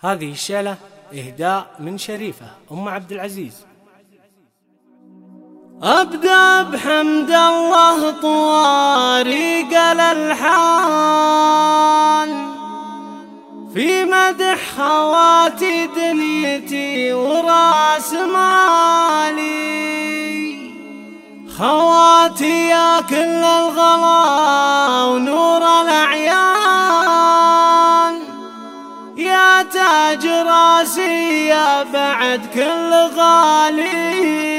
هذه الشيلة إهداء من شريفة أم عبد العزيز. أبدأ بحمد الله طوارق الألحان في مدح خواتي دنيتي وراس مالي، خواتي يا كل الغلا ونور الأعيان، يا تاج راسي يا بعد كل غالي.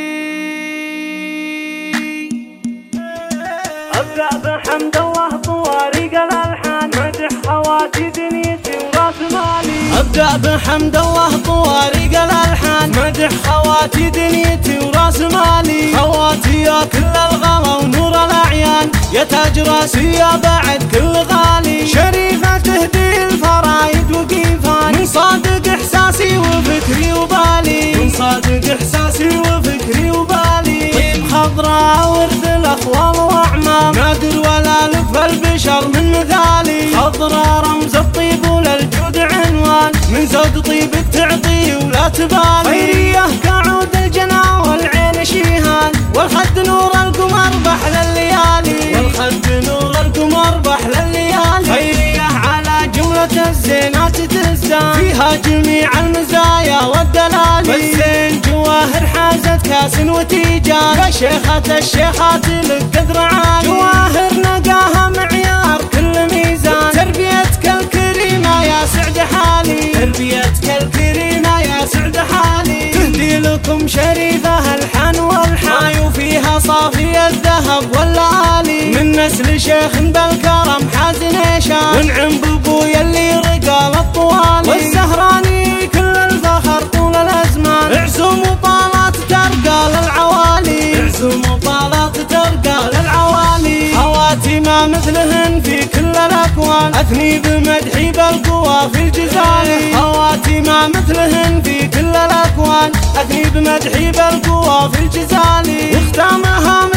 أبدأ بحمد الله طوارق الألحان مدح خواتي دنيتي وراس مالي. أبدأ بحمد الله طوارق الألحان مدح خواتي دنيتي وراس مالي، خواتي يا كل الغلا ونور الأعيان، يا تاج راسي يا بعد كل غالي. شريفة تهدي الفرايد وقيفان من صادق إحساسي وفكري وبالي، من صادق إحساسي وفكري وبالي. طيب خضراء ورد الأخوال وأعمام، نادر ولا لف البشر من مثالي. خضراء رمز الطيب وللجود عنوان، من زود طيبك تعطي ولا تبالي. خيرية كعود الجنى والعين شيهان، والخد نور القمر بحل الليالي، والخد نور القمر بحل الليالي. خيرية على جملة الزينات تزدان، فيها جميع المزايا والدلالي. بالزين جواهر حازت كاس وتيجان، يا شيخة الشيخات لك قدر عالي. جواهر نقاها معيار كل ميزان، تربيتك الكريمة يا سعد حالي، تربيتك الكريمة يا سعد حالي. تهدي لكم شريفة الحان والحان، وفيها صافي الذهب واللآلي، من نسل شيخ بالكرم حاز نيشان، ونعم بابويا اللي رقال الطوالي. والزهراني كل الفخر طول الأزمان، اعزم وطالات ترقى للعوالي، اعزم وطالات ترقى للعوالي. خواتي ما مثلهن في كل الأكوان، أثني بمدحي بالقوى في الجزالي. خواتي ما مثلهن في كل الأكوان، أثني بمدحي بالقوى في الجزالي. وختامها